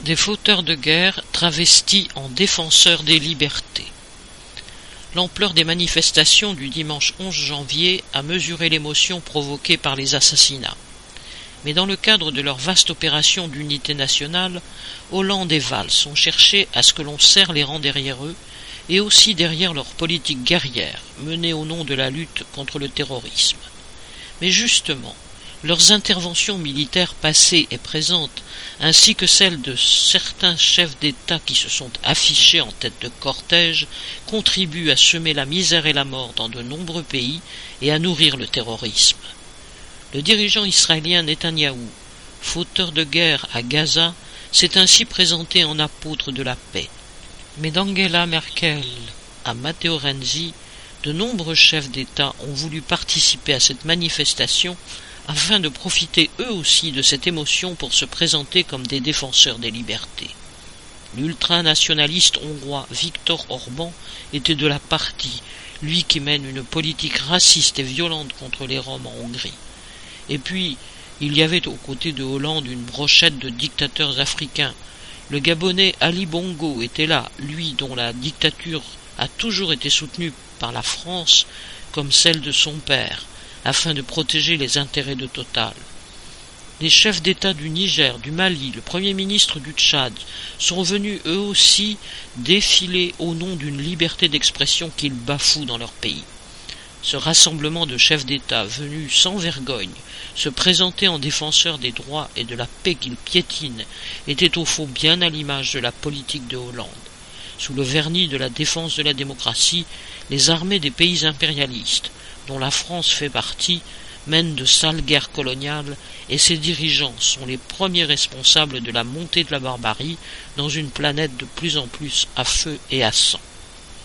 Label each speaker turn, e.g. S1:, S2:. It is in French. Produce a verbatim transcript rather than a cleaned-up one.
S1: des fauteurs de guerre travestis en défenseurs des libertés. L'ampleur des manifestations du dimanche onze janvier a mesuré l'émotion provoquée par les assassinats. Mais dans le cadre de leur vaste opération d'unité nationale, Hollande et Valls ont cherché à ce que l'on serre les rangs derrière eux et aussi derrière leur politique guerrière menée au nom de la lutte contre le terrorisme. Mais justement, leurs interventions militaires passées et présentes, ainsi que celles de certains chefs d'État qui se sont affichés en tête de cortège, contribuent à semer la misère et la mort dans de nombreux pays et à nourrir le terrorisme. Le dirigeant israélien Netanyahou, fauteur de guerre à Gaza, s'est ainsi présenté en apôtre de la paix. Mais d'Angela Merkel à Matteo Renzi, de nombreux chefs d'État ont voulu participer à cette manifestation afin de profiter eux aussi de cette émotion pour se présenter comme des défenseurs des libertés. L'ultranationaliste hongrois Viktor Orban était de la partie, lui qui mène une politique raciste et violente contre les Roms en Hongrie. Et puis, il y avait aux côtés de Hollande une brochette de dictateurs africains. Le Gabonais Ali Bongo était là, lui dont la dictature a toujours été soutenue par la France comme celle de son père, afin de protéger les intérêts de Total. Les chefs d'État du Niger, du Mali, le Premier ministre du Tchad sont venus eux aussi défiler au nom d'une liberté d'expression qu'ils bafouent dans leur pays. Ce rassemblement de chefs d'État venus sans vergogne se présenter en défenseurs des droits et de la paix qu'ils piétinent était au fond bien à l'image de la politique de Hollande. Sous le vernis de la défense de la démocratie, les armées des pays impérialistes, dont la France fait partie, mènent de sales guerres coloniales et ses dirigeants sont les premiers responsables de la montée de la barbarie dans une planète de plus en plus à feu et à sang.